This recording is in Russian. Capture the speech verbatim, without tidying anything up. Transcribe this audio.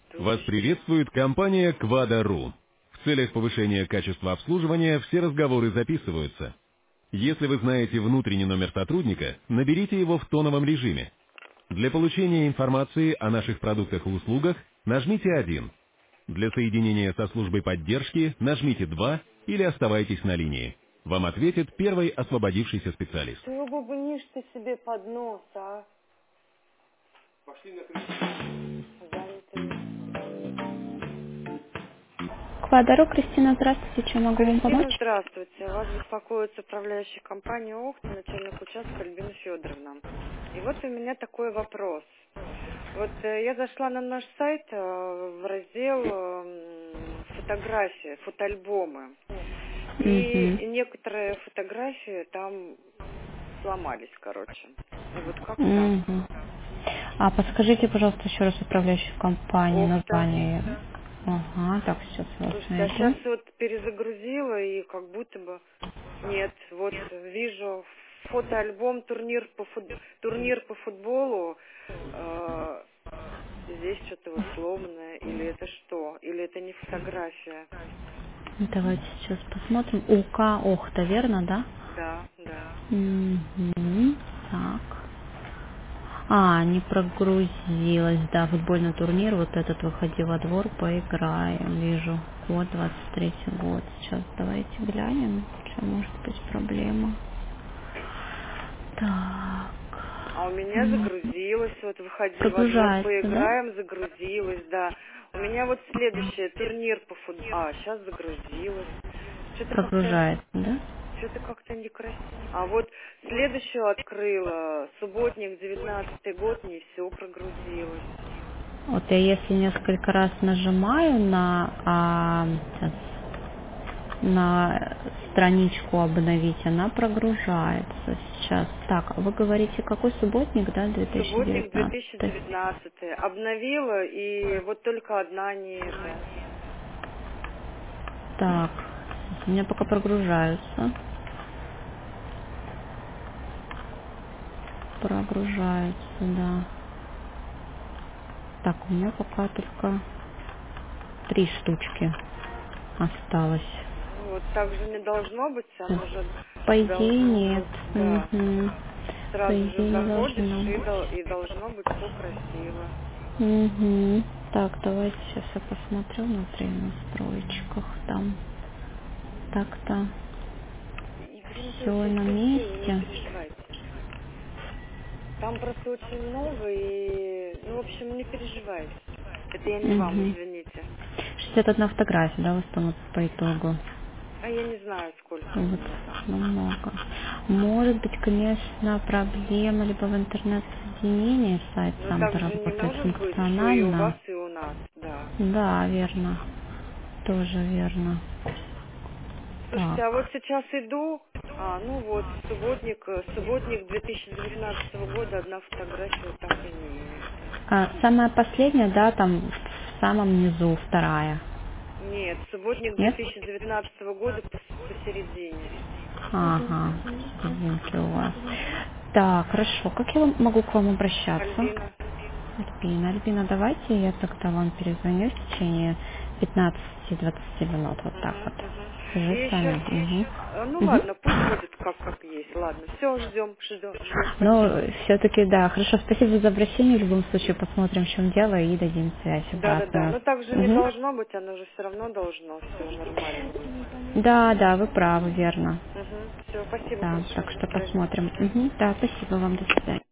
Вас приветствует компания Quadro. В целях повышения качества обслуживания все разговоры записываются. Если вы знаете внутренний номер сотрудника, наберите его в тоновом режиме. Для получения информации о наших продуктах и услугах нажмите один. Для соединения со службой поддержки нажмите два или оставайтесь на линии. Вам ответит первый освободившийся специалист. Ты его бубнишь ты себе под нос, а? Занятый. Квадро, Кристина, здравствуйте, чем могу вам Кристина, помочь? здравствуйте. Вас беспокоит управляющая компания ОХТА, начальник участка Альбина Федоровна. И вот у меня такой вопрос. Вот э, я зашла на наш сайт э, в раздел э, фотографии, фотоальбомы. Угу. И некоторые фотографии там сломались, короче. И вот как так? Угу. А подскажите, пожалуйста, еще раз управляющую компанию, ОХТА. название. Ага, так, сейчас вас Слушайте, а сейчас найду. вот перезагрузила и как будто бы нет. Вот вижу фотоальбом турнир по фут... турнир по футболу. Э, Здесь что-то вот сломанное. Или это что? Или это не фотография? Давайте сейчас посмотрим. УК Охта, верно, да? Да, да. Угу. Так. А, не прогрузилась, да, футбольный турнир, вот этот выходи во двор, поиграем, вижу, год, двадцать третий год, сейчас давайте глянем, что может быть проблема. Так, А у меня м, загрузилось, вот выходи во двор, прогружается, да? поиграем, загрузилось, да. У меня вот следующее, турнир по футболу. А, сейчас загрузилось. Что-то как-то Прогружается, да? Что-то как-то некрасиво. А вот следующую открыла, субботник, девятнадцатый год, не все прогрузилось. Вот я если несколько раз нажимаю на, а, сейчас, на страничку обновить, она прогружается сейчас. Так, а вы говорите, какой субботник, да, две тысячи Субботник, девятнадцатый? две тысячи девятнадцатый. Обновила, и вот только одна не это. Так, у меня пока прогружаются. Прогружаются, да. Так, у меня пока только три штучки осталось. Вот, так же не должно быть, оно же По идее должно нет. быть, да. Угу. По Сразу же идее не заходишь, должно и, быть. дол- и должно быть все красиво. Угу. Так, давайте сейчас я посмотрю внутри в настроечках. Там так-то И принесу все все на красиво, не месте. переживайте. Там просто очень много, и, ну, в общем, не переживайте. Это я не вам, Угу. извините. шестьдесят одна фотография, да, в основном по итогу. А я не знаю, сколько у Вот, меня там. ну, много. Может быть, конечно, проблема либо в интернет-соединении, сайт Но так сам-то же не работает может быть, что и у вас, функционально. и у нас, да. Да, верно. Тоже верно. Слушайте, а вот Так. сейчас иду, а, ну вот, субботник, э, субботник две тысячи девятнадцатого года, одна фотография так и не это. А, самая последняя, да, там в самом низу, вторая. Нет, субботник Нет? две тысячи девятнадцатого года пос- посередине. Ага, студентки у вас. Так, хорошо. Как я вам- могу к вам обращаться? Альбина. Альбина, Альбина, давайте я тогда вам перезвоню в течение пятнадцати-двадцати минут. Вот так Угу, вот. угу. И Свяжусь с еще, вами. Угу. ну Угу. ладно, пусть будет как, как есть. Ладно, все, ждем, ждем, ждем, Ну, спасибо. все-таки, да, хорошо, спасибо за обращение. В любом случае посмотрим, в чем дело, и дадим связь Да-да-да, обратную. но так же не Угу. должно быть, оно же все равно должно все нормально быть. Да, да, вы правы, верно. Угу, все, спасибо Да, большое, так до что свидания. посмотрим. Угу. Да, спасибо вам, до свидания.